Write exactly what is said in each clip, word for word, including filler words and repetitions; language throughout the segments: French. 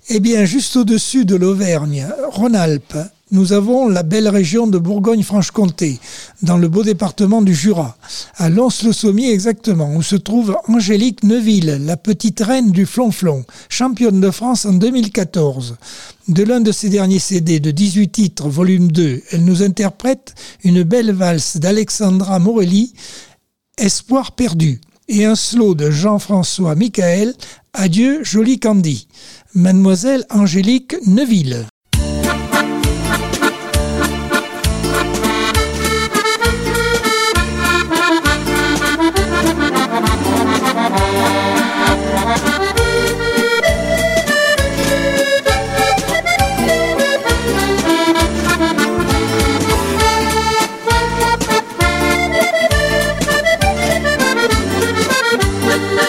Eh bien, juste au-dessus de l'Auvergne-Rhône-Alpes, nous avons la belle région de Bourgogne-Franche-Comté, dans le beau département du Jura, à Lons-le-Saunier exactement, où se trouve Angélique Neuville, la petite reine du flonflon, championne de France en deux mille quatorze. De l'un de ses derniers C D de dix-huit titres, volume deux, elle nous interprète une belle valse d'Alexandra Morelli, Espoir perdu, et un slow de Jean-François Michael, Adieu joli Candy. Mademoiselle Angélique Neuville.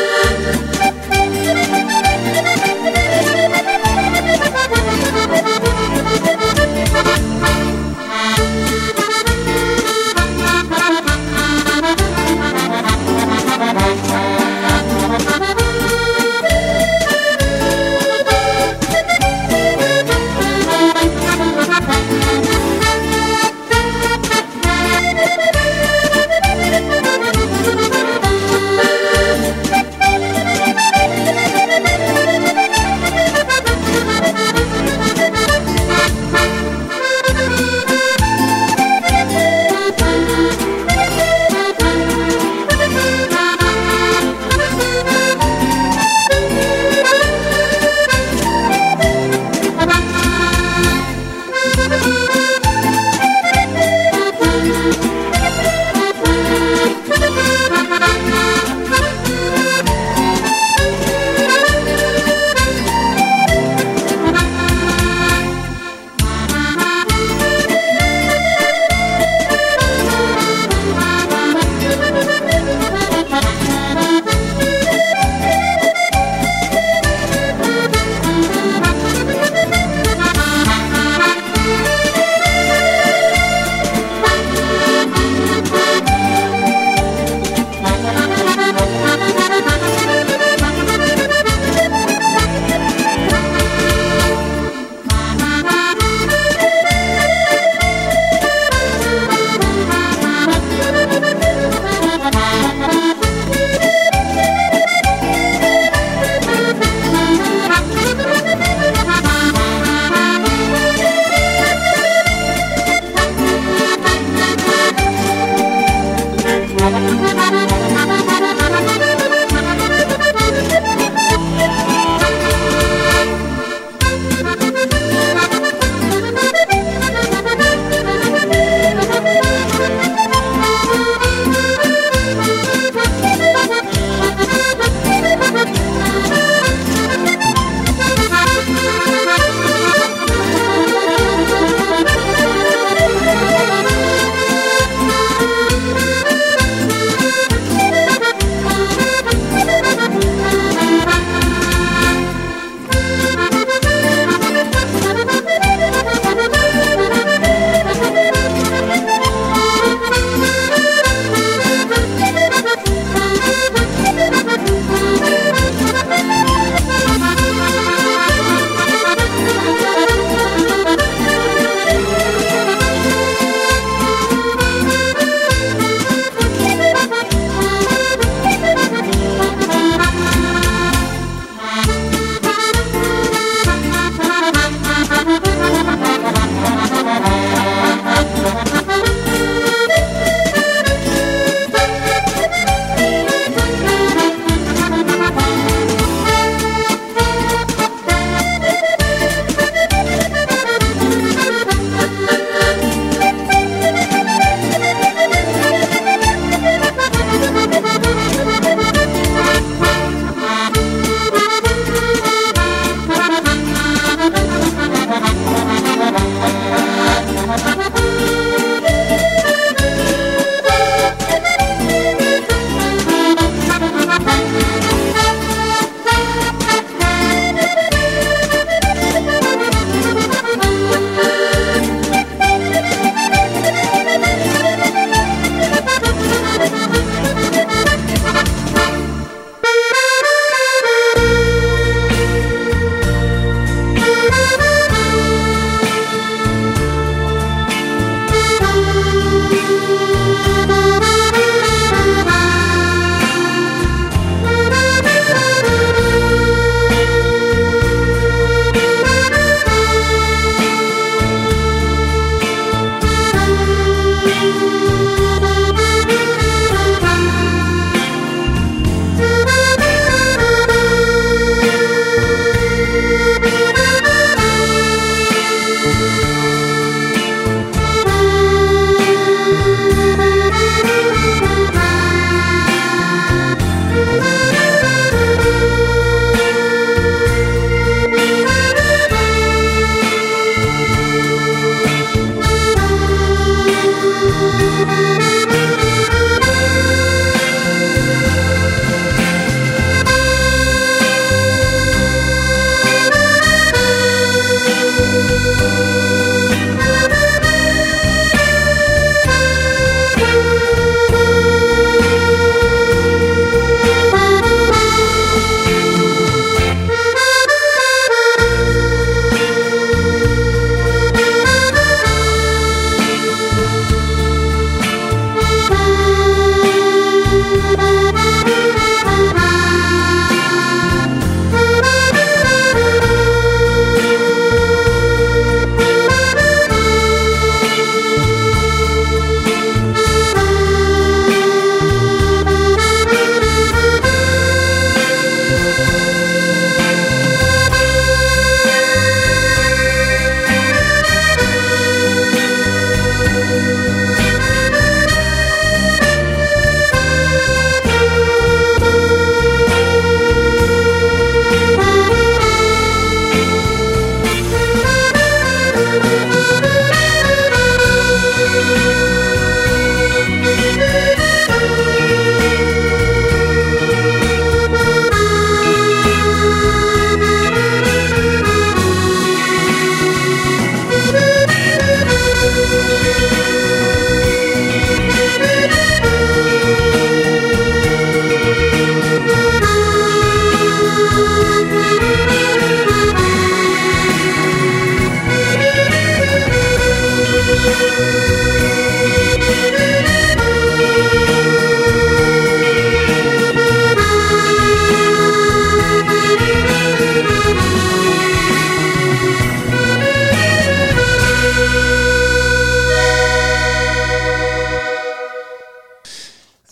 Thank you.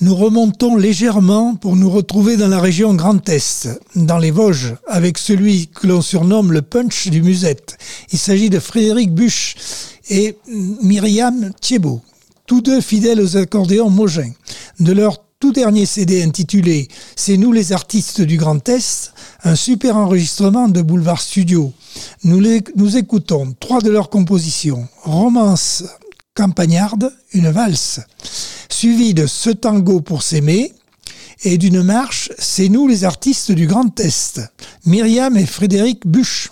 Nous remontons légèrement pour nous retrouver dans la région Grand Est, dans les Vosges, avec celui que l'on surnomme le punch du Musette. Il s'agit de Frédéric Buch et Myriam Thiebaud, tous deux fidèles aux accordéons Mogin. De leur tout dernier C D intitulé « C'est nous les artistes du Grand Est », un super enregistrement de Boulevard Studio. Nous, les, nous écoutons trois de leurs compositions. Romance campagnarde, une valse, suivie de Ce tango pour s'aimer et d'une marche « C'est nous les artistes du Grand Est », Myriam et Frédéric Buch.